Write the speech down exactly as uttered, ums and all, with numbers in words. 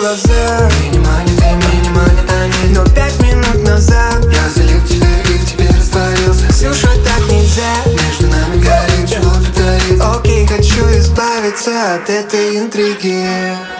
глаза. Минимальный ты, минимальный танец. Но пять минут назад Я залил тебя и в тебе растворился. Ксюша, так нельзя. Между нами горит, чего тут таится. Окей, хочу избавиться от этой интриги.